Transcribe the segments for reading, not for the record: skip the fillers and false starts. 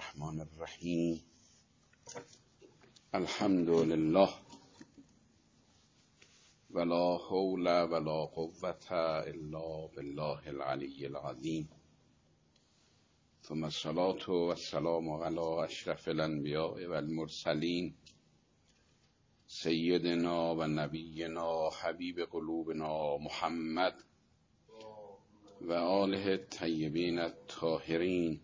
الرحمن الرحیم. الحمد لله ولا حول ولا قوة الا بالله العلی العظیم. ثم الصلاة والسلام على اشرف الانبیاء والمرسلین سیدنا و نبینا حبیب قلوبنا محمد و آله الطیبین الطاهرین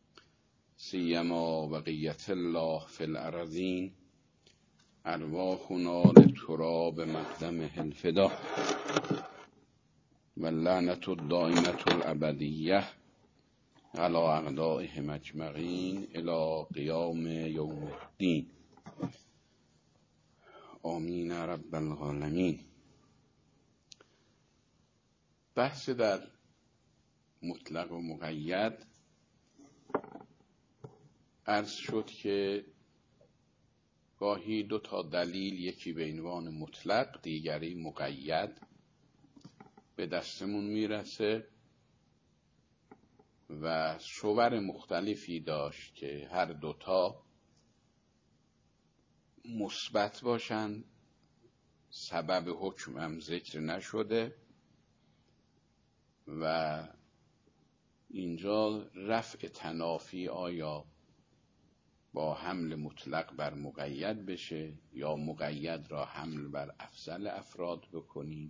سیما بقیت الله فی الارضین. ارواحنا لتراب مقدمه الفدا و لعنت الدائمة الابدیه علی اعدائهم اجمعین الی قیام یوم الدین. آمین رب العالمین. بحث در مطلق و مقید عرض شد که گاهی دو تا دلیل، یکی به عنوان مطلق دیگری مقید، به دستمون میرسه و صور مختلفی داشت که هر دوتا مثبت باشن، سبب حکم هم ذکر نشده و اینجا رفع تنافی آیا با حمل مطلق بر مقید بشه یا مقید را حمل بر افضل افراد بکنیم،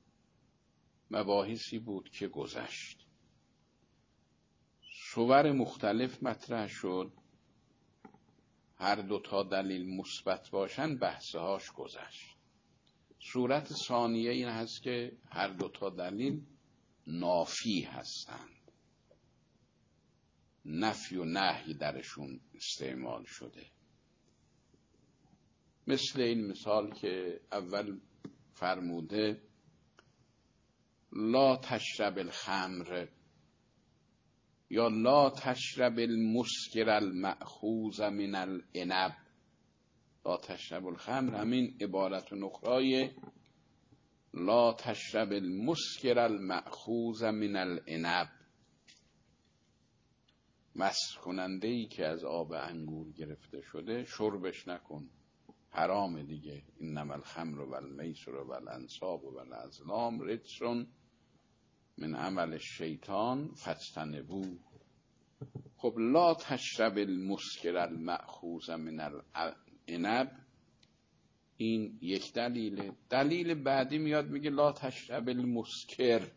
مباحثی بود که گذشت. صور مختلف مطرح شد، هر دوتا دلیل مثبت باشن، بحثهاش گذشت. صورت ثانیه این هست که هر دوتا دلیل نافی هستند، نفی و نهی درشون استعمال شده. مثل این مثال که اول فرموده لا تشرب الخمر یا لا تشرب المسکر المأخوذ من العنب. لا تشرب الخمر همین عبارت نخرای لا تشرب المسکر المأخوذ من العنب، مسخ کننده ای که از آب انگور گرفته شده شربش نکن، حرام دیگه. انما الخمر و المیسر و الانصاب و الازلام رجس من عمل الشیطان فاجتنبوه. خب لا تشرب المسکر المأخوذ من العنب، این یک دلیله. دلیل بعدی میاد میگه لا تشرب المسکر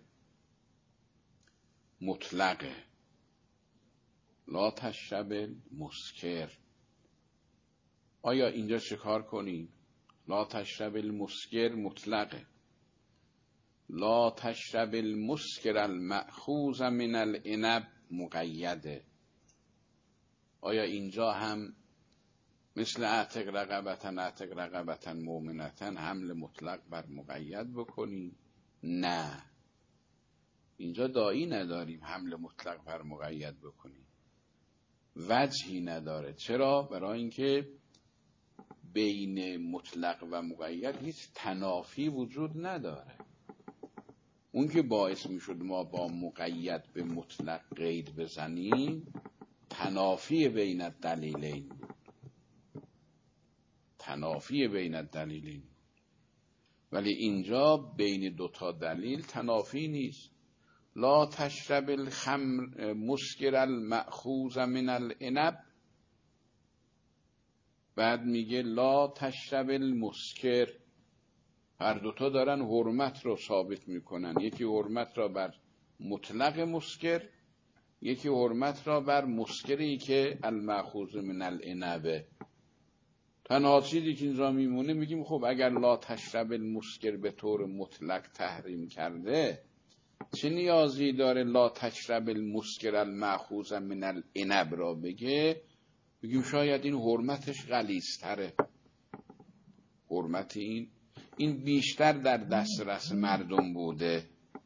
مطلقه، لا تشرب المسکر. آیا اینجا چه کار کنیم؟ لا تشرب المسکر مطلقه، لا تشرب المسکر المأخوذ من العنب مقیده. آیا اینجا هم مثل اعتق رقبتا مؤمنتا حمل مطلق بر مقید بکنیم؟ نه، اینجا داعی نداریم حمل مطلق بر مقید بکنیم، وجهی نداره. چرا؟ برای اینکه بین مطلق و مقید هیچ تنافی وجود نداره. اون که باعث میشد ما با مقید به مطلق قید بزنیم تنافی بین الدلیلین بود، تنافی بین الدلیلین. ولی اینجا بین دوتا دلیل تنافی نیست. لا تشرب الخمر مسکر المأخوذ من العنب، بعد میگه لا تشرب المسکر. هر دوتا دارن حرمت رو ثابت میکنن، یکی حرمت را بر مطلق مسکر، یکی حرمت را بر مسکری که المأخوذ من العنب. تنها چیزی که اینجا میمونه میگیم خب اگر لا تشرب المسکر به طور مطلق تحریم کرده، چه نیازی داره لا تشرب المسکر المأخوذ من العنب را بگه؟ بگیم شاید این حرمتش غلیظ‌تره، حرمت این بیشتر در دسترس مردم بوده،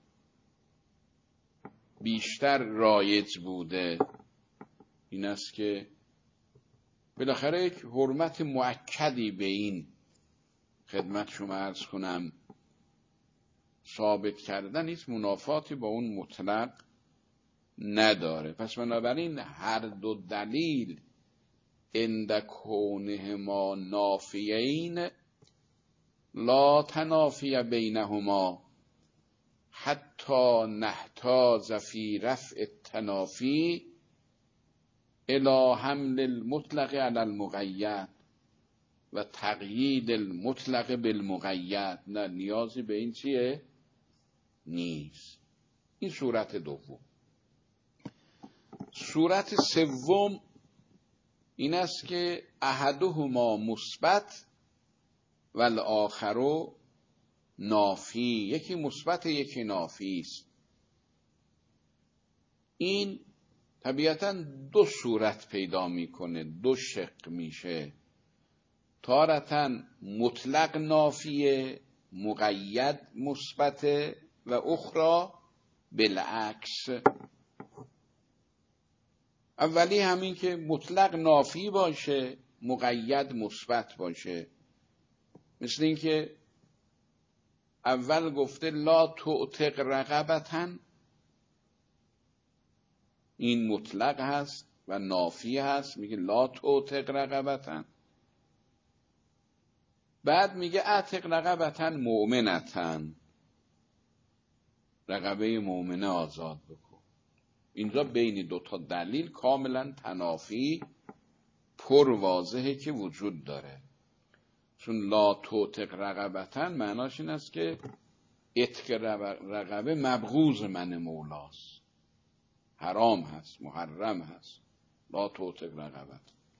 بیشتر رایج بوده. این است که بالاخره یک حرمت مؤکدی به این خدمت شما عرض کنم ثابت کردن، هیچ منافاتی با اون مطلق نداره. پس بنابراین هر دو دلیل عند کونهما نافیین لا تنافی بینهما حتی نحتاج فی رفع التنافی الی حمل المطلق علی المقید و تقیید المطلق بالمقید. نه نیازی به این چیه؟ نیست. این صورت دوم. صورت سوم این است که احدهما مثبت و الاخر نافی. یکی مثبت یکی نافی است. این طبیعتاً دو صورت پیدا میکنه، دو شق میشه. تارتاً مطلق نافیه مقید مثبت و اخرى بالعکس. اولی همین که مطلق نافی باشه مقید مثبت باشه. مثل این که اول گفته لا تعتق رقبتاً، این مطلق هست و نافی هست، میگه لا تعتق رقبتاً. بعد میگه اعتق رقبتاً مؤمنتاً، رقبه مؤمنه آزاد بکن. اینجا بین دوتا دلیل کاملا تنافی پر واضحه که وجود داره. چون لا تعتق رقبتاً معناش این است که عتق رقبه مبغوض من مولاست، حرام هست، محرم هست. لا تعتق رقبتاً.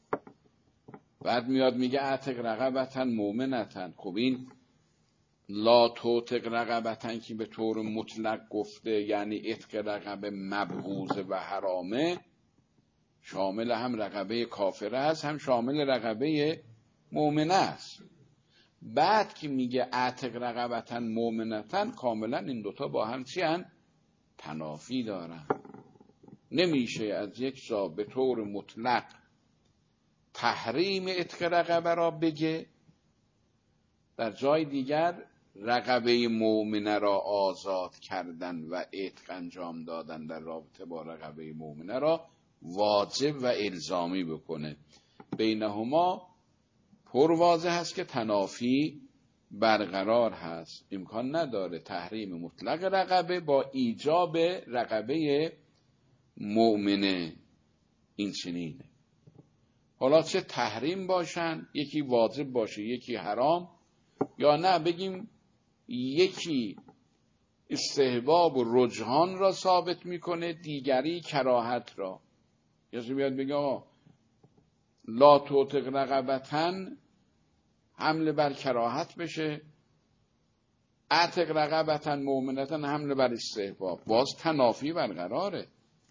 بعد میاد میگه اعتق رقبتاً مؤمنتاً. خب این لا تعتق رقبتاً که به طور مطلق گفته یعنی عتق رقبه مبغوض و حرامه، شامل هم رقبه کافره است هم شامل رقبه مؤمنه است. بعد که میگه اعتق رقبتاً مؤمنتاً، کاملا این دوتا با هم چی هن؟ تنافی دارن. نمیشه از یک جا به طور مطلق تحریم عتق رقبه را بگه، در جای دیگر رقبه مؤمنه را آزاد کردن و عتق انجام دادن در رابطه با رقبه مؤمنه را واجب و الزامی بکنه. بینهما پر واضح هست که تنافی برقرار هست. امکان نداره تحریم مطلق رقبه با ایجاب رقبه مؤمنه. این چنینه. حالا چه تحریم باشن، یکی واجب باشه یکی حرام، یا نه بگیم یکی استحباب و رجحان را ثابت میکنه دیگری کراهت را. یکی بیاد بگه آقا لا تعتق رقبتاً حمله بر کراهت بشه، اعتق رقبتاً مؤمنتاً حمله بر استحباب، باز تنافی برقراره.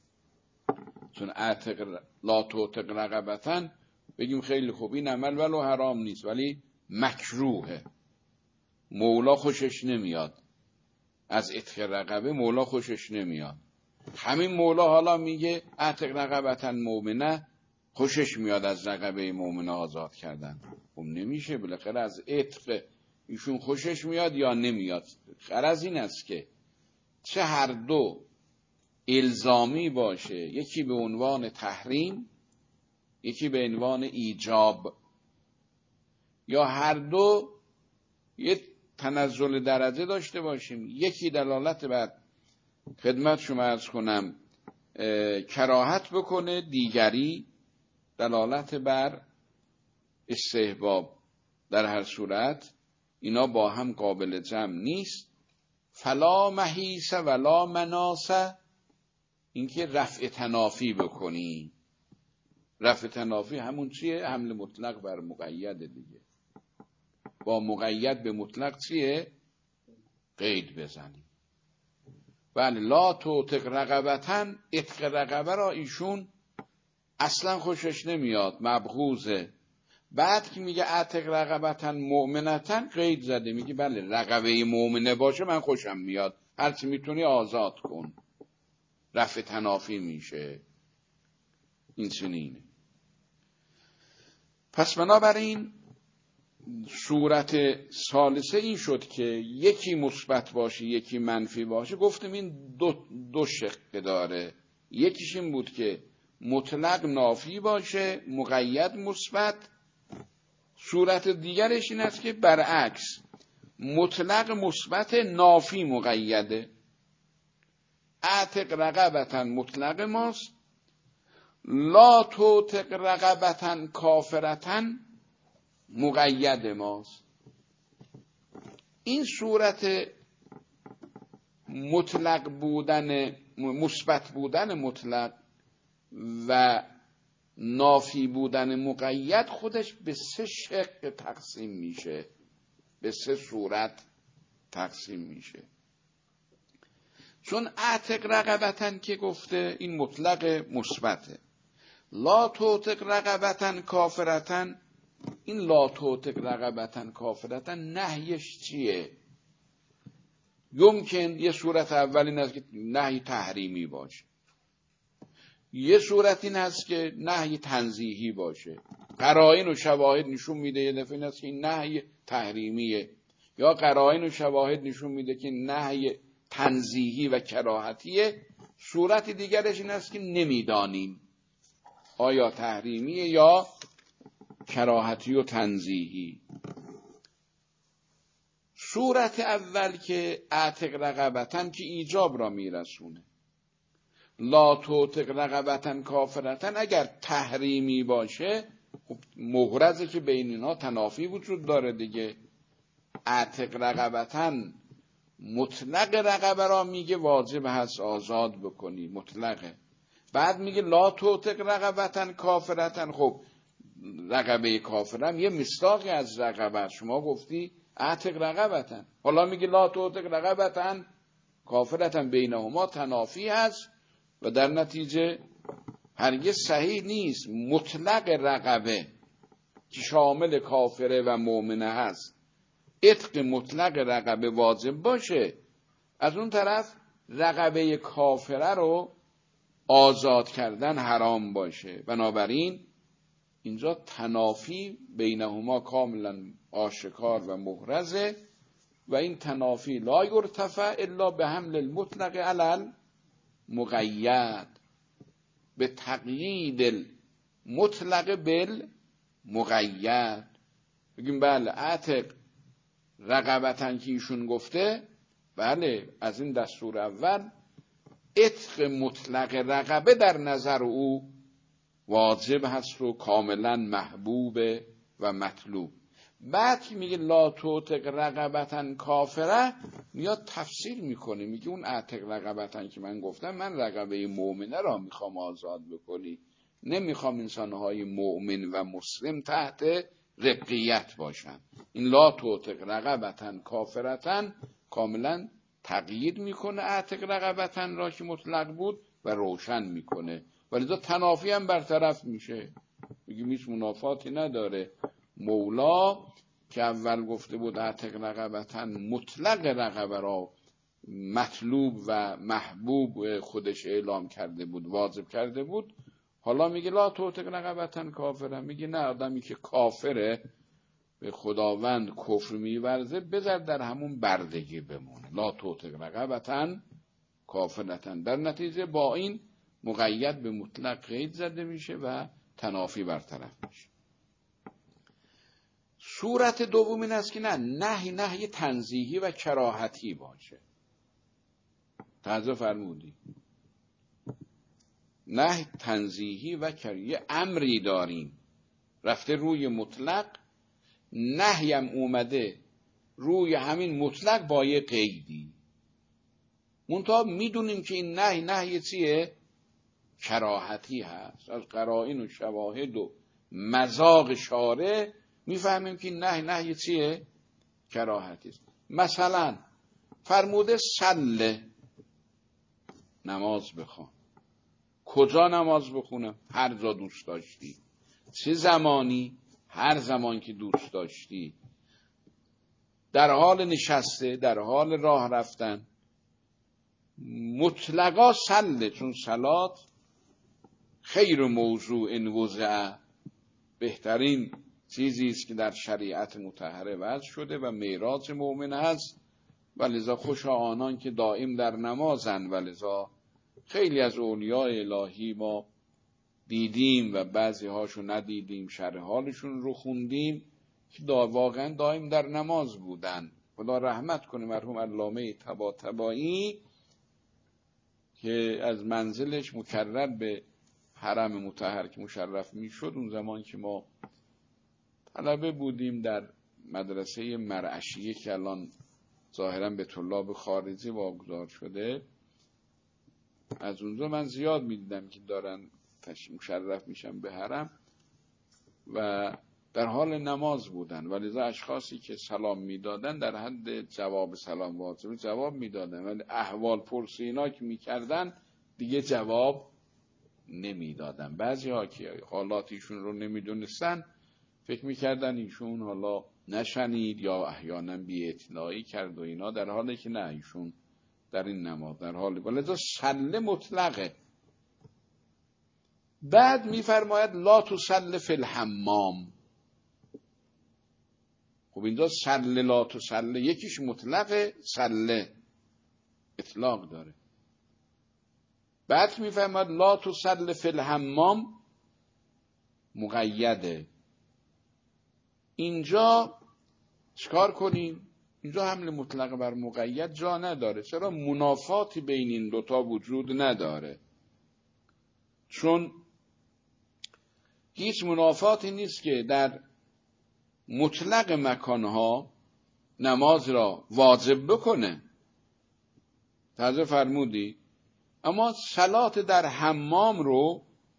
چون اعتق لا تعتق رقبتاً بگیم خیلی خوب این عمل ولو حرام نیست ولی مکروهه، مولا خوشش نمیاد از عتق رقبه، مولا خوشش نمیاد. همین مولا حالا میگه اعتق رقبتاً مؤمنه، خوشش میاد از رقبه مؤمنه آزاد کردن. خب نمیشه، بالاخره از عتق ایشون خوشش میاد یا نمیاد. غرض این است که چه هر دو الزامی باشه، یکی به عنوان تحریم یکی به عنوان ایجاب، یا هر دو یه تنزل درجه داشته باشیم، یکی دلالت بر خدمت شما عرض کنم کراهت بکنه، دیگری دلالت بر استحباب. در هر صورت اینا با هم قابل جمع نیست. فلا محیص ولا مناسه، اینکه رفع تنافی بکنی. رفع تنافی همون چیه؟ حمل مطلق بر مقید دیگه. با مقید به مطلق چیه؟ قید بزنی. بله لا تعتق رقبتاً، عتق رقبه را ایشون اصلا خوشش نمیاد، مبغوضه. بعد که میگه اعتق رقبتاً مؤمنتاً قید زده، میگه بله رقبه مؤمنه باشه من خوشم میاد، هرچی میتونی آزاد کن. رفع تنافی میشه. این چنینه. پس بنابراین صورت ثالثه این شد که یکی مثبت باشه یکی منفی باشه. گفتم این دو شق داره، یکیش این بود که مطلق نافی باشه، مقید مثبت. صورت دیگرش این است که برعکس، مطلق مثبت، نافی مقیده. اعتق رقبتن مطلق ماست، لا توتق رقبتن کافرتن مقید ماست. این صورت مطلق بودن، مثبت بودن مطلق و نافی بودن مقید خودش به 3 شق تقسیم میشه، به 3 صورت تقسیم میشه. چون اعتق رقبتن که گفته این مطلق مثبته، لا توتق رقبتن کافرتن، این لا توتق رقبتن کافرتن نهیش چیه؟ یمکن یه صورت اول این است که نهی تحریمی باشه، یه صورت این هست که نهی تنزیهی باشه. قرائن و شواهد نشون میده یه دفعه این است که این نهی تحریمیه، یا قرائن و شواهد نشون میده که نهی تنزیهی و کراهتیه. صورت دیگرش این است که نمیدانیم آیا تحریمیه یا کراهتی و تنزیهی. صورت اول که اعتق رقبتن که ایجاب را میرسونه، لا توتق رقبتن کافرتن اگر تحریمی باشه خب محرزه که بین اینا تنافی وجود داره دیگه. اعتق رقبتن مطلق رقبه را میگه واجب هست آزاد بکنی، مطلقه. بعد میگه لا توتق رقبتن کافرتن، خب رقبه کافرم یه مصداقی از رقبه، شما گفتی اعتق رقبتن، حالا میگه لا توتق رقبتن کافرتن، بینهما تنافی هست و در نتیجه هرگز صحیح نیست مطلق رقبه که شامل کافره و مؤمنه هست عتق مطلق رقبه واجب باشه، از اون طرف رقبه کافره رو آزاد کردن حرام باشه. بنابراین اینجا تنافی بینهما کاملا آشکار و محرزه و این تنافی لا یرتفع الا به حمل المطلق علی المقید، به تقیید المطلق بالمقید. بگیم بله اعتق رقبتن که ایشون گفته، بله از این دستور اول عتق مطلق رقبه در نظر او واجب هست و کاملا محبوب و مطلوب. بعد که میگه لا توتق رقبتن کافره میاد تفسیر میکنه، میگه اون اعتق رقبتن که من گفتم من رقبه مؤمنه را میخوام آزاد بکنی، نمیخوام انسانهای مؤمن و مسلم تحت رقیت باشن. این لا توتق رقبتن کافرتن کاملا تقیید میکنه اعتق رقبتن را که مطلق بود و روشن میکنه، ولی تنافی هم برطرف میشه، میگه هیچ منافاتی نداره. مولا که اول گفته بود اعتق رقبتن مطلق رقبه را مطلوب و محبوب خودش اعلام کرده بود، واجب کرده بود، حالا میگه لا توتق رقبتن کافره، میگه نه، آدمی که کافره به خداوند کفر میورزه بذار در همون بردگی بمونه، لا توتق رقبتن کافرتن. در نتیجه با این مقید به مطلق قید زده میشه و تنافی برطرف میشه. صورت دوم این است که نه، نهی تنزیهی و کراهتی باشه. توجه فرمودی؟ نهی تنزیهی و یه امری داریم رفته روی مطلق، نهی هم اومده روی همین مطلق با یه قیدی، منتها میدونیم که این نهی چیه؟ کراهتی هست. از قرائن و شواهد و مذاق شارع میفهمیم که این نهی چیه؟ کراهتی است. مثلا فرموده صله، نماز بخوان. کجا نماز بخونم؟ هر جا دوست داشتی. چه زمانی؟ هر زمان که دوست داشتی. در حال نشسته، در حال راه رفتن. مطلقا صله، چون صلات خیر موضوع ان وضع، بهترین چیزی است که در شریعت مطهره وضع شده و معراج مؤمن است، ولذا خوشا آنان که دائم در نمازند، ولذا خیلی از اولیاء الهی ما دیدیم و بعضی هاشو ندیدیم، شرح حالشون رو خوندیم که واقعا دائم در نماز بودن. خدا رحمت کنه مرحوم علامه طباطبایی که از منزلش مکرر به حرم مطهر که مشرف میشد، اون زمان که ما طلبه بودیم در مدرسه مرعشیه که الان ظاهرا به طلاب خارجی واگذار شده، از اونجا من زیاد میدیدم که دارن مشرف میشن به حرم و در حال نماز بودن، ولی لذا اشخاصی که سلام میدادن در حد جواب سلام واجب جواب میدادن، ولی احوال پرسی اینا که میکردن دیگه جواب نمیدادن. بعضی ها که حالاتیشون رو نمیدونستن فکر میکردن ایشون حالا نشنید یا احیانا بی اطلاعی کرد و اینا، در حالی که نه، ایشون در این نماز در حالی ولذا سله مطلقه. بعد میفرماید لا تصل فی الحمام. خب اینجا سله لا تصل یکیش مطلقه، سله اطلاق داره. بعد میفرماید لا تصل فی الحمام مقیده. اینجا چکار کنیم؟ اینجا حمل مطلق بر مقید جا نداره. چرا؟ منافاتی بین این دوتا وجود نداره، چون هیچ منافاتی نیست که در مطلق مکانها نماز را واجب بکنه. تازه فرمودی اما صلات در حمام رو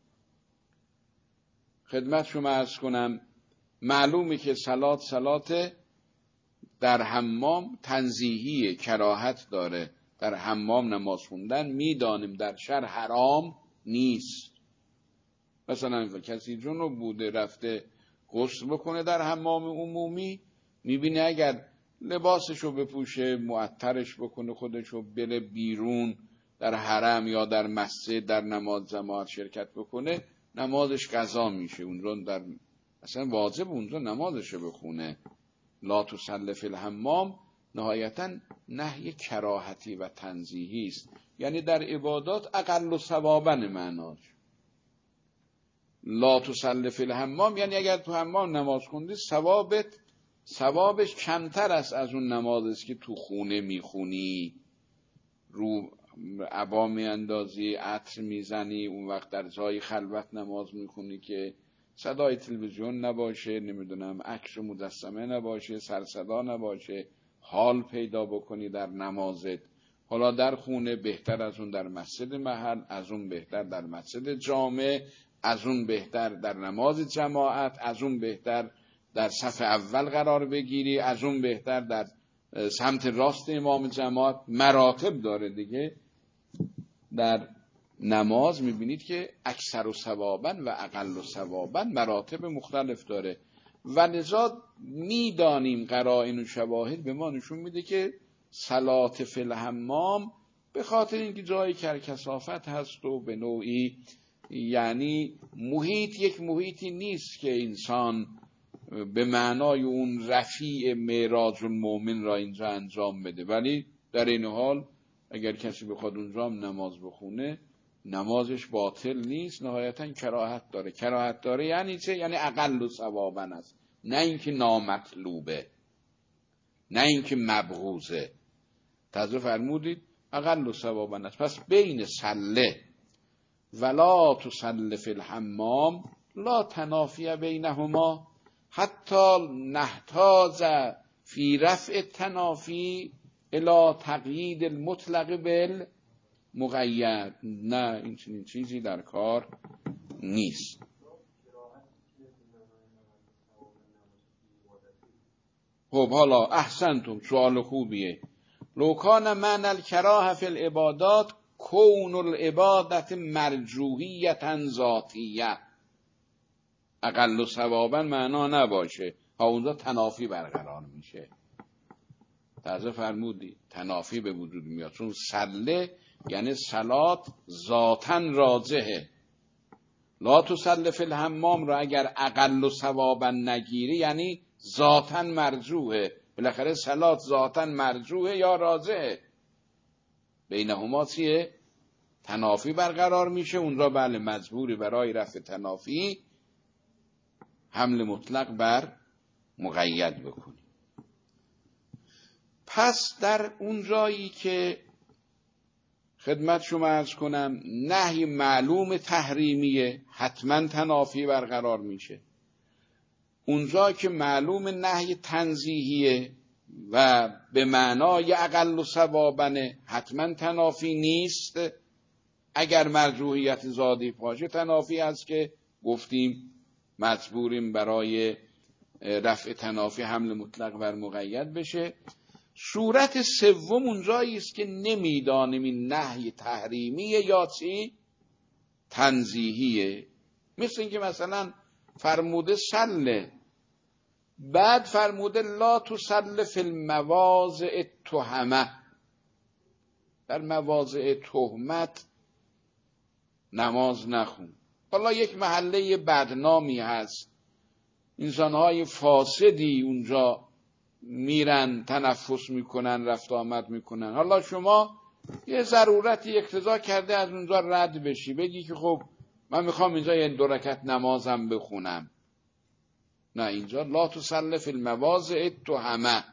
خدمت شما عرض کنم، معلومه که صلات در حمام تنزیهی کراهت داره. در حمام نماز خوندن میدانیم در شرع حرام نیست. مثلا کسی جنوب بوده رفته غسل بکنه در حمام عمومی، میبینه اگر لباسشو بپوشه، معطرش بکنه، خودشو بره بیرون در حرم یا در مسجد در نماز جماعت شرکت بکنه، نمازش قضا میشه. اونجا در اصلا واجب اونجا نمازشو بخونه. لا تصل فی الحمام نهایتا نهی کراهتی و تنزیهی است، یعنی در عبادات اقل ثوابا معناش. لا تصل فی الحمام یعنی اگر تو حمام نماز خوندی ثوابش کمتر است از اون نمازی است که تو خونه میخونی، رو عبا میاندازی، عطر میزنی، اون وقت در جای خلوت نماز میخونی که صدای تلویزیون نباشه، نمیدونم عکس و مجسمه نباشه، سر صدا نباشه، حال پیدا بکنی در نمازت. حالا در خونه بهتر از اون در مسجد محل، از اون بهتر در مسجد جامع، از اون بهتر در نماز جماعت، از اون بهتر در صف اول قرار بگیری، از اون بهتر در سمت راست امام جماعت. مراتب داره دیگه. در نماز میبینید که اکثر و ثوابا و اقل و ثوابا مراتب مختلف داره و لذا میدانیم قرائن و شواهد به ما نشون میده که صلات فی الحمام به خاطر اینکه جای کرکسافت هست و به نوعی یعنی محیط یک محیطی نیست که انسان به معنای اون رفیع معراج المؤمن را اینجا انجام بده، ولی در این حال اگر کسی بخواد اونجا هم نماز بخونه نمازش باطل نیست. نهایتا کراهت داره یعنی چه؟ یعنی اقل و ثوابا است، نه اینکه نامطلوبه، نه اینکه مبغوضه. تازه فرمودید اقل و ثوابا است. پس بین صله ولا تصل فی الحمام لا تنافی بینهما حتی نحتاج فی رفع التنافی الی تقیید المطلق بالمقید. نه، این چنین چیزی در کار نیست. خب حالا احسنتم، سوال خوبیه. لو کان معنی الکراهه فی العبادات کون العبادت مرجوحیتا ذاتیه. اقل و ثوابا معنا نباشه، ها اونجا تنافی برقرار میشه. تازه فرمودی تنافی به وجود میاد، چون صله یعنی صلات ذاتاً راجحه. لا تصل فی الحمام را اگر اقل و ثوابا نگیری یعنی ذاتاً مرجوحه. بالاخره صلات ذاتاً مرجوحه یا راجحه، بینهما چیه؟ تنافی برقرار میشه، اونجا بله مجبوری برای رفع تنافی حمل مطلق بر مقید بکنی. پس در اون جایی که خدمت شما عرض کنم نهی معلوم تحریمیه حتما تنافی برقرار میشه. اونجا که معلوم نهی تنزیهیه و به معنای اقل و ثوابنه حتما تنافی نیست. اگر مرجوحیت زادی باشه تنافی هست که گفتیم مجبوریم برای رفع تنافی حمل مطلق بر مقید بشه. صورت سوم اونجایی است که نمیدانیم این نهی تحریمیه یا چی تنزیهیه. مثل اینکه مثلا فرموده سله، بعد فرموده لا تسل فی المواضع التهمه، در مواضع تهمت نماز نخون. حالا یک محله بدنامی هست، انسانهای فاسدی اونجا میرن تنفس میکنن رفت آمد میکنن، حالا شما یه ضرورتی اقتضا کرده از اونجا رد بشی، بگی که خب من میخوام اینجا یه 2 رکعت نمازم بخونم. نه، اینجا لا تسل فی المواضع التهمه،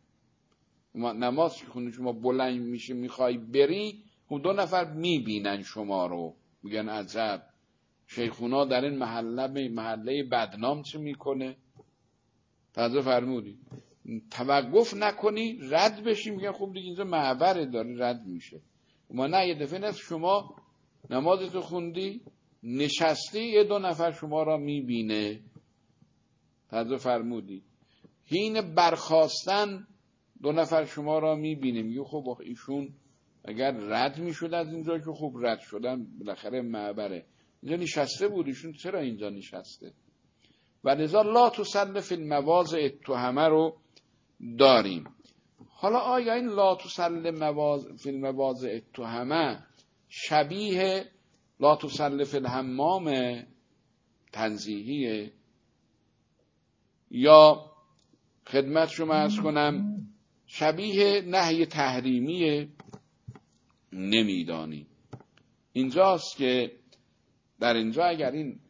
نماز که خونی شما بلند میشه میخوای بری، اون 2 نفر میبینن شما رو، میگن عجب شیخونا در این محله بدنام چه میکنه. تازه فرمودی توقف نکنی رد بشی، میگن خب دیگه اینجا معبره داره رد میشه. اما نه، یه دفعه نیست شما نمازتو خوندی نشستی، یه 2 نفر شما را میبینه. تازه فرمودی حین برخاستن 2 نفر شما را میبینه، میگه خب ایشون اگر رد میشد از اینجا که خب رد شدن بالاخره معبره، اینجا نشسته بود، ایشون چرا اینجا نشسته؟ و لذا لا تسل فی المواضع التهمه رو داریم. حالا آیا این لا تسل فی المواضع التهمه شبیه لا تسل فی الحمام تنزیهیه یا خدمت شما عرض کنم شبیه نهی تحریمیه؟ نمیدانیم. اینجاست که در اینجا اگر این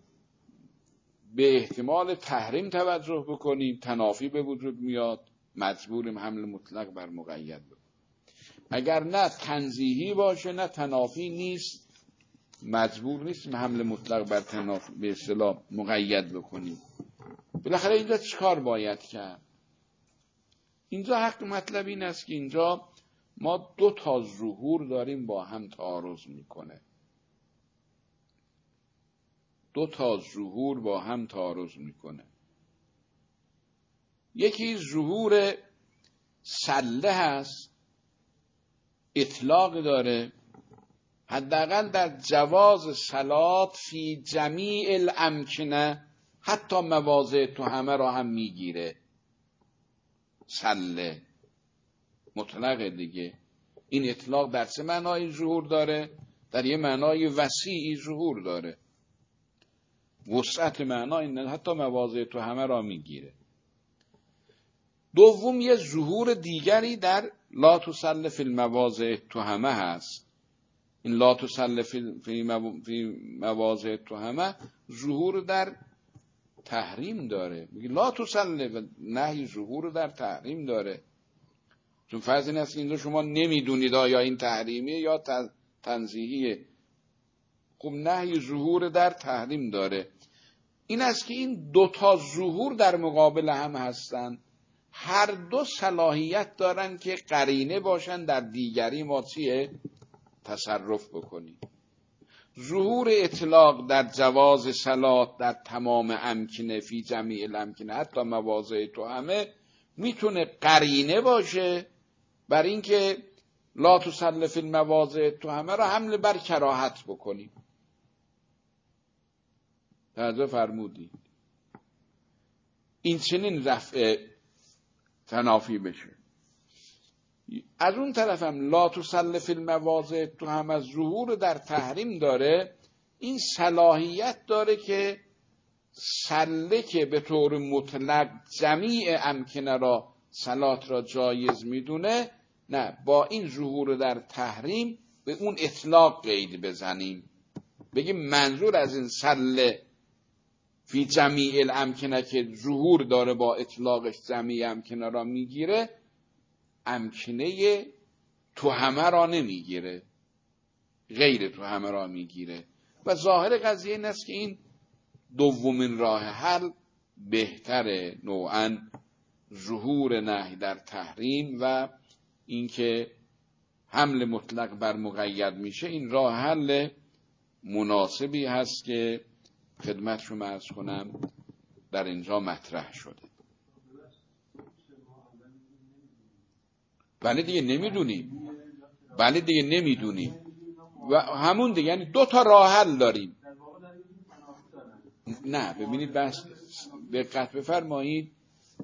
به احتمال تحریم توجه بکنیم تنافی به وجود میاد، مجبوریم حمل مطلق بر مقید بکنیم. اگر نه تنزیهی باشه نه تنافی نیست، مجبور نیستیم حمل مطلق بر تنافی به اصطلاح مقید بکنیم. بالاخره اینجا چیکار باید کرد؟ اینجا حق مطلب این است که اینجا ما 2 تا ظهور داریم با هم تعارض میکنه. 2 تا ظهور با هم تعارض میکنه. یکی ظهور سله هست، اطلاق داره، حداقل در جواز صلات فی جمیع الامکنه، حتی مواضع تهمه را هم میگیره. سله مطلق دیگه. این اطلاق در 3 معنای ظهور داره، در یه معنای وسیعی ظهور داره، وسعت معنا این حتی مواضع تهمه را میگیره. دوم یه ظهور دیگری در لا تسل فی المواضع تهمه هست. این لا تسل فی مواضع تهمه ظهور در تحریم داره، میگه لا تسل، نهی ظهور در تحریم داره. چون فرض این است که اینجا شما نمیدونید آیا این تحریمیه یا تنزیهیه. خب نهی ظهور در تحریم داره. این است که این 2 تا ظهور در مقابل هم هستن، هر 2 صلاحیت دارن که قرینه باشن در دیگری ما چیه تصرف بکنیم. ظهور اطلاق در جواز صلات در تمام امکنه فی جمیع الامکنه حتی مواضع تهمه میتونه قرینه باشه بر اینکه لا تسل فی المواضع تهمه را حمل بر کراهت بکنیم. توجه فرمودید؟ این چنین رفع تنافی بشه. از اون طرف هم لا تسل فی المواضع تهمه ظهور در تحریم داره، این صلاحیت داره که سله که به طور مطلق جمیع امکنه را صلات را جایز میدونه، نه با این ظهور در تحریم به اون اطلاق قید بزنیم، بگیم منظور از این سله فی جمیع الامکنه که ظهور داره با اطلاقش جمیع امکنه را میگیره، امکنه توهمه را نمیگیره، غیر توهمه را میگیره. و ظاهر قضیه این است که این دومین راه حل بهتره، نوعاً ظهور نهی در تحریم و اینکه حمل مطلق بر مقید میشه، این راه حل مناسبی هست که خدمتشون عرض کنم در اینجا مطرح شده. بله دیگه نمیدونیم، و همون دیگه، یعنی دو تا راه حل داریم. نه ببینید، بس دقت بفرمایید،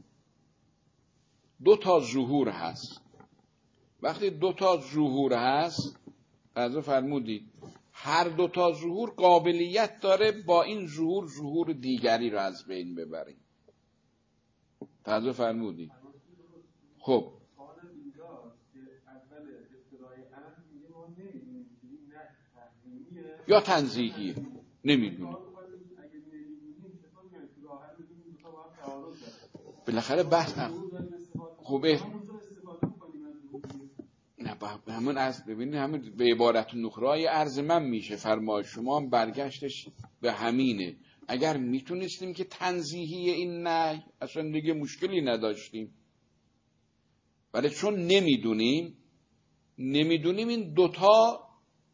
دو تا ظهور هست. وقتی دو تا ظهور هست، از فرمودید هر دو تا ظهور قابلیت داره با این ظهور دیگری رو از بین ببریم. توجه فرمودید؟ خب یا تنزیهیه، نمیدونیم. بالاخره بحث خوبه. نه همون از ببینید، همون به عبارت نخرای عرض من میشه، فرمای شما هم برگشتش به همینه. اگر میتونستیم که تنزیهی این نه، اصلا دیگه مشکلی نداشتیم، ولی چون نمیدونیم این دوتا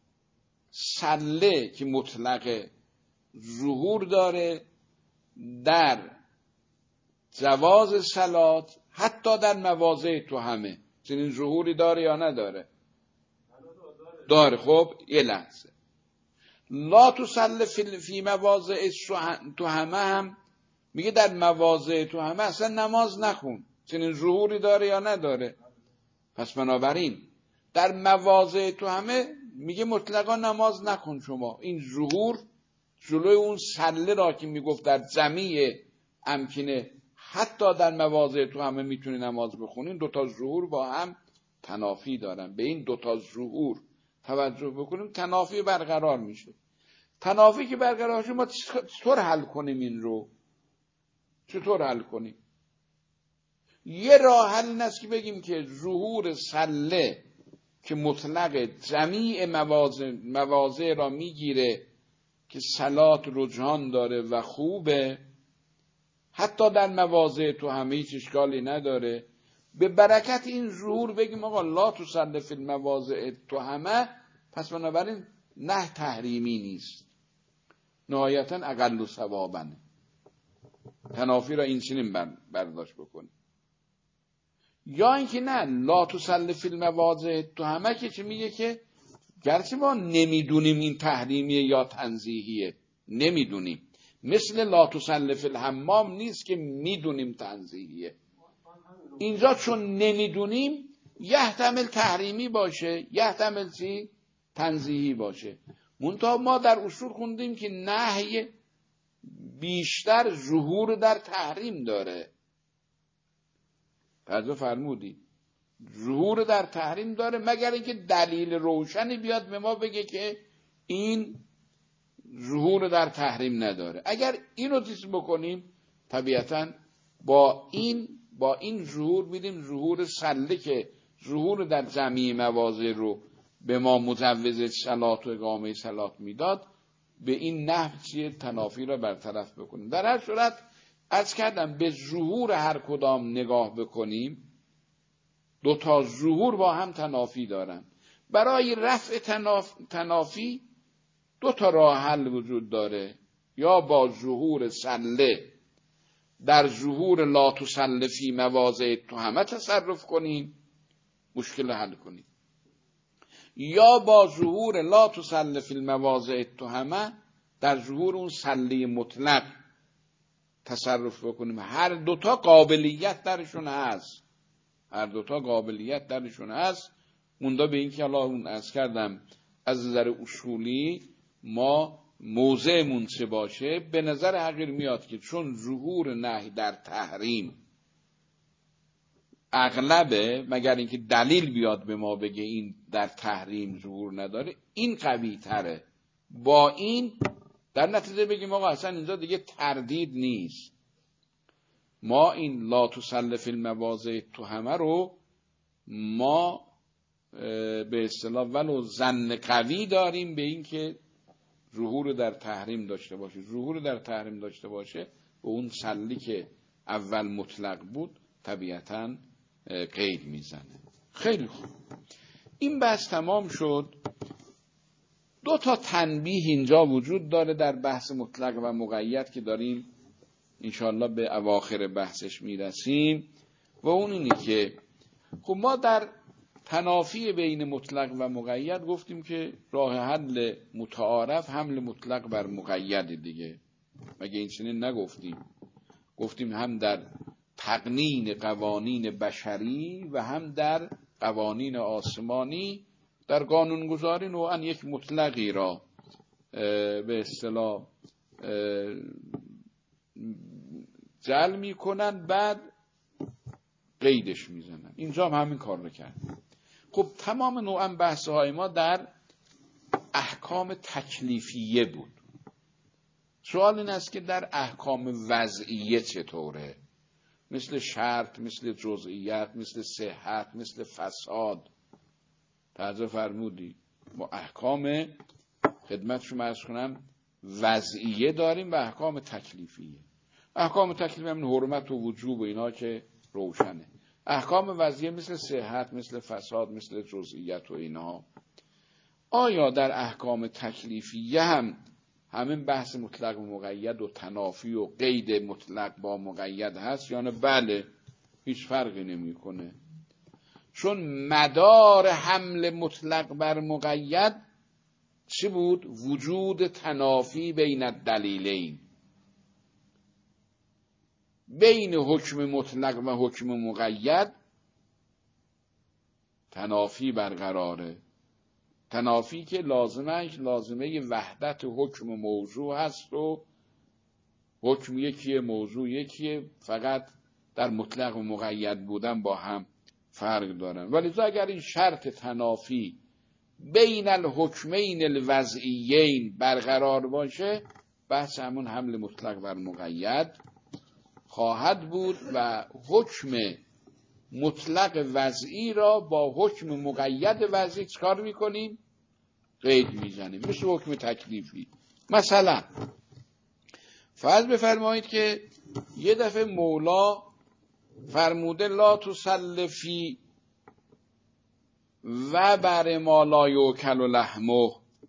سله که مطلق ظهور داره در جواز صلات، حتی در مواضع توهمه، چنین ظهوری داره یا نداره؟ داره. خب یه لحظه، لا تصل فی مواضع توهمه هم میگه در مواضع توهمه اصلا نماز نخون، چنین ظهوری داره یا نداره؟ پس بنابراین در مواضع توهمه میگه مطلقا نماز نکن شما. این ظهور جلوی اون سله را که میگفت در جمیع امکنه حتی در مواضع توهمه میتونی نماز بخونین، دوتا ظهور با هم تنافی دارن. به این دوتا ظهور توجه بکنیم، تنافی برقرار میشه. تنافی که برقرار شد، ما چطور حل کنیم این رو؟ چطور حل کنیم؟ یه راه حل این است که بگیم که ظهور سله که مطلق جمیع مواضع را میگیره که صلات رجحان داره و خوبه، حتی در مواضع تو همه هیچ اشکالی نداره، به برکت این ظهور بگیم آقا لا تصل فی المواضع تو همه، پس بنابراین نه تحریمی نیست، نهایتا اقل ثوابا. تنافی را این چنین برداشت بکنیم. یا اینکه نه، لا تصل فی المواضع تو همه که چه میگه که گرچه ما نمیدونیم این تحریمیه یا تنزیهیه، نمیدونیم، مثل لا تصل فی الحمام نیست که میدونیم تنزیهیه. اینجا چون نمیدونیم، یحتمل تحریمی باشه، یحتمل چی؟ تنزیهی باشه. منتها ما در اصول خوندیم که نهی بیشتر ظهور در تحریم داره. توجه فرمودی؟ ظهور در تحریم داره، مگر اینکه دلیل روشنی بیاد به ما بگه که این ظهور در تحریم نداره. اگر اینو چیز بکنیم، طبیعتاً با این ظهور میدیم ظهور سله که ظهور در جمعی مواضع رو به ما مجوز صلات و اقامه صلات میداد، به این نحو چیه تنافی را برطرف بکنیم. در هر صورت عرض کردم به ظهور هر کدام نگاه بکنیم، دو تا ظهور با هم تنافی دارن. برای رفع تنافی دو تا راه حل وجود داره، یا با ظهور سله در ظهور لا تصل فی مواضع توهمه تصرف کنیم، مشکل حل کنیم، یا با ظهور لا تصل فی المواضع توهمه در ظهور اون سله مطلق تصرف بکنیم. هر دوتا قابلیت درشون هست. موندا به این که الله اون عرض کردم از نظر اصولی ما موضعمون چه باشه، به نظر حقیر میاد که چون ظهور نهی در تحریم اغلبه، مگر اینکه دلیل بیاد به ما بگه این در تحریم ظهور نداره، این قوی تره. با این در نتیجه بگیم آقا اصلا اینجا دیگه تردید نیست، ما این لا تسل فی المواضع تهمه رو ما به اصطلاح ولو ظن قوی داریم به این که ظهور در تحریم داشته باشه. ظهور در تحریم داشته باشه و اون سلی که اول مطلق بود طبیعتاً قید میزنه. خیلی خوب، این بحث تمام شد. دو تا تنبیه اینجا وجود داره در بحث مطلق و مقید که داریم انشاءالله به اواخر بحثش میرسیم، و اون اینی که خب ما در تنافی بین مطلق و مقید گفتیم که راه حل متعارف حمل مطلق بر مقید دیگه، مگه این چنین نگفتیم؟ گفتیم هم در تقنین قوانین بشری و هم در قوانین آسمانی در قانونگذاری نوعا یک مطلقی را به اصطلاح جعل میکنن بعد قیدش میزنن. اینجا هم همین کار رو کرد. خب تمام نوعا بحث‌های ما در احکام تکلیفیه بود. سوال این است که در احکام وضعیه چطوره؟ مثل شرط، مثل جزئیات، مثل صحت، مثل فساد. تعجب فرمودی ما احکام خدمت شما عرض کنم وضعیه داریم و احکام تکلیفیه. احکام تکلیفی هم حرمت و وجوب و اینا که روشنه. احکام وضعیه مثل صحت، مثل فساد، مثل جزئیات و اینا. آیا در احکام تکلیفیه هم همین بحث مطلق و مقید و تنافی و قید مطلق با مقید هست یا نه؟ بله، هیچ فرقی نمیکنه، چون مدار حمل مطلق بر مقید چی بود؟ وجود تنافی بین الدلیلین، بین حکم مطلق و حکم مقید تنافی برقراره. تنافی که لازمه وحدت حکم موضوع هست و حکم یکیه، موضوع یکیه، فقط در مطلق و مقید بودن با هم فرق دارن. ولی اگر این شرط تنافی بین الحکمین الوضعیین برقرار باشه، بحث همون حمل مطلق بر مقید خواهد بود و حکم مطلق وضعی را با حکم مقید وضعی چکار میکنیم؟ قید میزنیم. مثل حکم تکلیفی. مثلا فرض بفرمایید که یه دفعه مولا فرموده لا تسل فی و بر ما لا یوکل لحمه،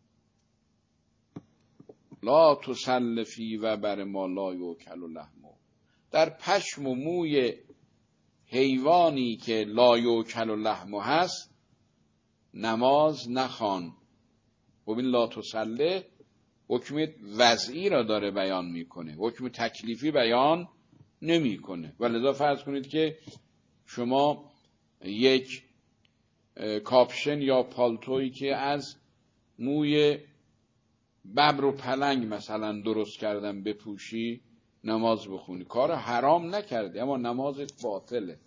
لا تسل فی و بر ما لا یوکل لحمه، در پشم و موی حیوانی که لا یوکل لحمه هست نماز نخوان. و این لا تسل حکم وضعی را داره بیان میکنه، حکم تکلیفی بیان نمیکنه. ولذا فرض کنید که شما یک کاپشن یا پالتویی که از موی ببر و پلنگ مثلا درست کردن بپوشی، نماز بخونی، کار حرام نکرده اما نمازت باطله.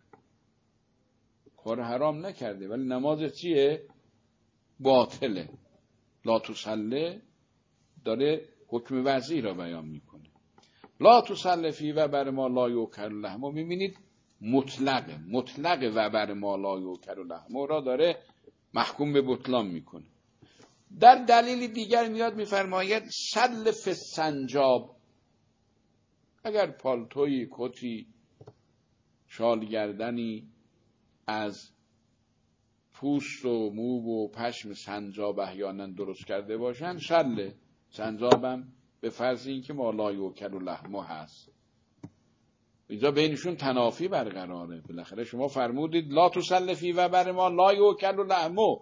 کار حرام نکرده ولی نمازت چیه؟ باطله. لا تسله داره حکم وضعی را بیان میکنه. لا تسله فی و بر ما لا یوکل لحمه، میبینید مطلق و بر ما لا یوکل لحمه را داره محکوم به بطلان میکنه. در دلیل دیگر میاد میفرماید سل فی السنجاب، اگر پالتوی، کتی، شالگردنی از پوست و مو و پشم سنجاب احیانا درست کرده باشن، سنجابم به فرض این که ما لا یوکل لحمه هست. اینجا بینشون تنافی برقراره. بالاخره شما فرمودید لا تسل فی و بر ما لا یوکل لحمه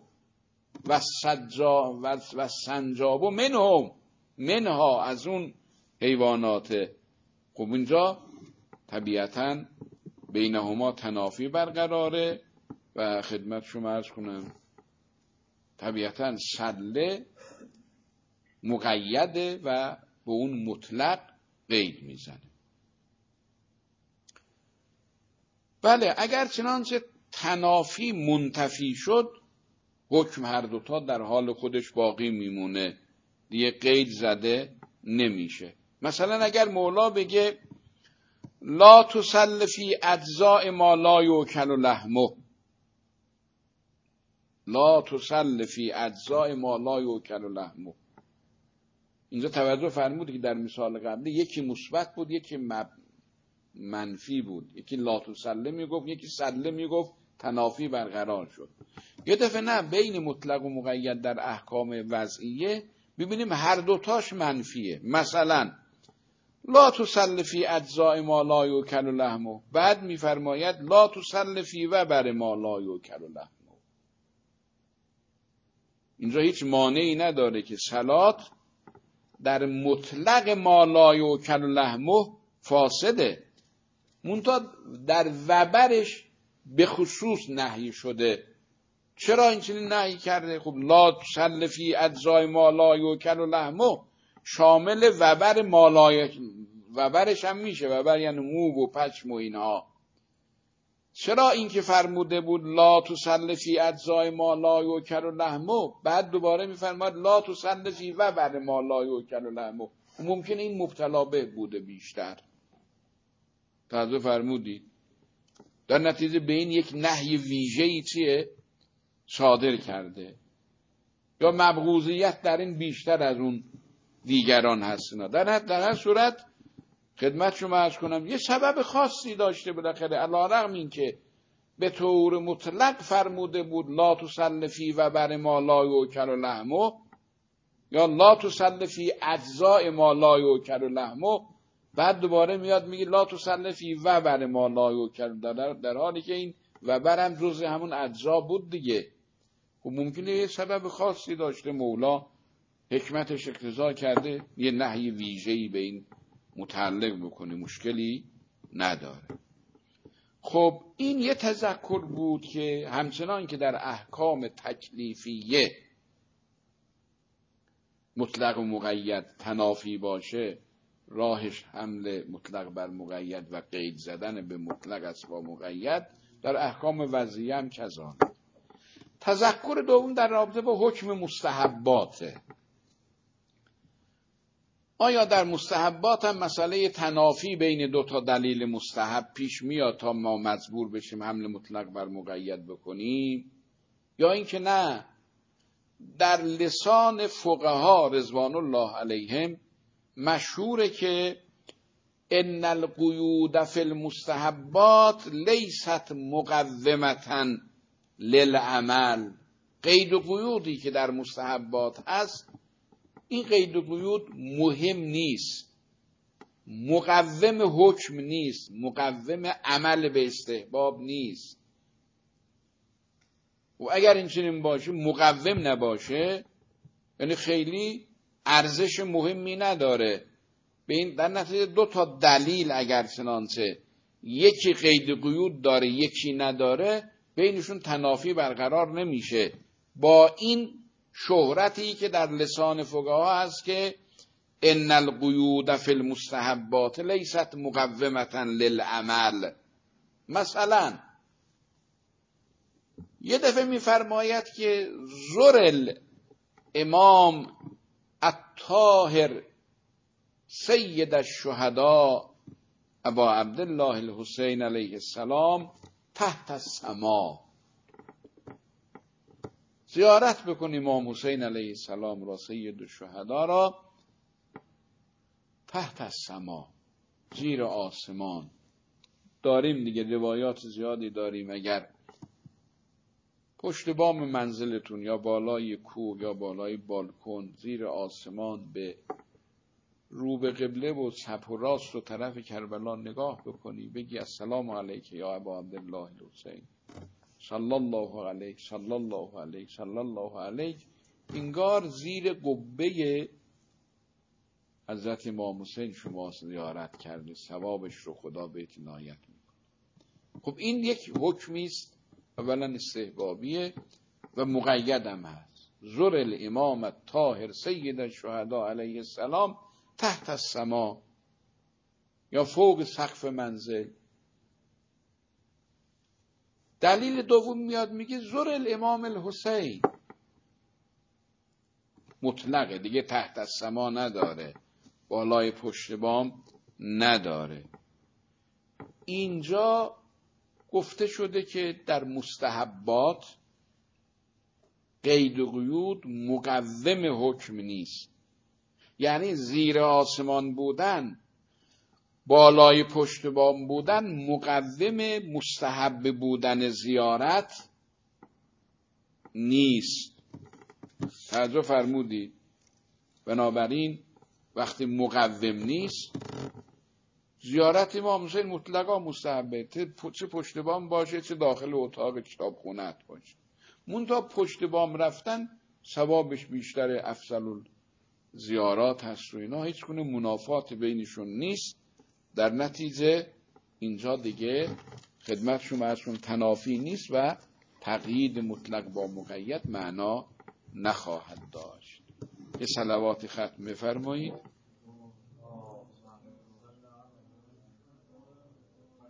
و سنجاب منها از اون حیوانات. خب اینجا طبیعتاً بینهما تنافی برقراره و خدمت شما عرض کنم طبیعتاً سله مقیده و به اون مطلق قید میزنه. بله اگر چنانچه تنافی منتفی شد، حکم هر دوتا در حال خودش باقی میمونه، دیگه قید زده نمیشه. مثلا اگر مولا بگه لا تسل فی اجزاء ما لا یؤکل لحمه، لا تسل فی اجزاء ما لا یؤکل لحمه، اینجا توجه فرمودید که در مثال قبلی یکی مثبت بود یکی منفی بود، یکی لا تسل میگفت یکی سله میگفت، تنافی برقرار شد. یه دفعه نه، بین مطلق و مقید در احکام وضعیه ببینیم هر دوتاش منفیه. مثلا لا تسل فی اجزاء ما لا یؤکل لحمه، بعد میفرماید لا تسل فی وبر ما لا یؤکل لحمه. اینجا هیچ مانعی نداره که صلات در مطلق ما لا یؤکل لحمه فاسده، منتها در وبرش به خصوص نهی شده. چرا این چنین نهی کرده؟ خب لا تسل فی اجزاء ما لا یؤکل لحمه شامل وبر مالای، وبرش هم میشه، وبر یعنی مو و پشم و اینها. چرا این که فرموده بود لا تسل فی اجزاء ما لا یؤکل لحمه، بعد دوباره میفرماد لا تسل فی وبر ما لا یؤکل لحمه؟ ممکنه این مبتلا به بوده بیشتر. توجه فرمودید؟ در نتیجه به این یک نهی ویژه‌ای چیه صادر کرده، یا مبغوضیت در این بیشتر از اون دیگران هست. در هر صورت خدمت شما عرض کنم یه سبب خاصی داشته بالاخره، علی‌رغم این که به طور مطلق فرموده بود لا تسل فی وبر ما لا یؤکل لحمه یا لا تسل فی اجزاء ما لا یؤکل لحمه، بعد دوباره میاد میگه لا تسل فی وبر ما لا یؤکل، در حالی که این وبر هم جزء همون اجزا بود دیگه. خب ممکنه یه سبب خاصی داشته، مولا حکمتش اقتضا کرده یه نهی ویژه‌ای به این متعلق بکنه، مشکلی نداره. خب این یه تذکر بود که همچنان که در احکام تکلیفیه مطلق و مقید تنافی باشه، راهش حمل مطلق بر مقید و قید زدن به مطلق است با مقید، در احکام وضعیه هم کذالک. تذکر دوم در رابطه با حکم مستحباته. آیا در مستحبات هم مسئله تنافی بین دو تا دلیل مستحب پیش میاد تا ما مجبور بشیم حمل مطلق بر مقید بکنیم، یا اینکه نه، در لسان فقها رضوان الله علیهم مشهوره که ان القیود فی المستحبات لیست مقومة للعمل. قید و قیودی که در مستحبات هست، این قید و قیود مهم نیست، مقوم حکم نیست، مقوم عمل به استحباب نیست. و اگر این چنین باشه، مقوم نباشه، یعنی خیلی ارزش مهمی نداره. به این در نتیجه دو تا دلیل اگر چنانچه یکی قید قیود داره یکی نداره، بینشون تنافی برقرار نمیشه، با این شهرتی که در لسان فقها هست که ان القیود فی المستحبات لیست مقومة للعمل. مثلا یه دفعه میفرماید که زر الامام الطاهر سید الشهداء ابا عبدالله الحسین علیه السلام تحت السما. زیارت بکن امام حسین علیه السلام را، سید الشهداء را، تحت السما، زیر آسمان. داریم دیگه روایات زیادی داریم، اگر پشت بام منزلتون یا بالای کوه یا بالای بالکن زیر آسمان به رو به قبله و چپ و راست و طرف کربلا نگاه بکنی، بگی السلام علیک یا ابا عبدالله الحسین صلی الله علیک صلی الله علیک صلی الله علیک، انگار زیر قبه حضرت امام حسین شما زیارت کرده، ثوابش رو خدا بهت عنایت میکنه. خب این یک حکمی است، اولا استحبابیه و مقید هم هست. زر الامام الطاهر سید الشهداء علیه السلام تحت السما، یا فوق سقف منزل. دلیل دوم میاد میگه زور الامام الحسین، مطلقه دیگه، تحت السما نداره، بالای پشت بام نداره. اینجا گفته شده که در مستحبات قید و قیود مقوم حکم نیست، یعنی زیر آسمان بودن، بالای پشت بام بودن مقوم مستحب بودن زیارت نیست. توجه فرمودید؟ بنابراین وقتی مقوم نیست، زیارت امام حسین مطلقا مستحبه، چه پشت بام باشه چه داخل اتاق کتابخونه‌ات باشه. منتها پشت بام رفتن ثوابش بیشتر، افضل زیارات هست و اینا، هیچ گونه منافات بینشون نیست. در نتیجه اینجا دیگه خدمتشون ازشون تنافی نیست و تقیید مطلق با مقید معنا نخواهد داشت. یه صلوات ختم بفرمایید.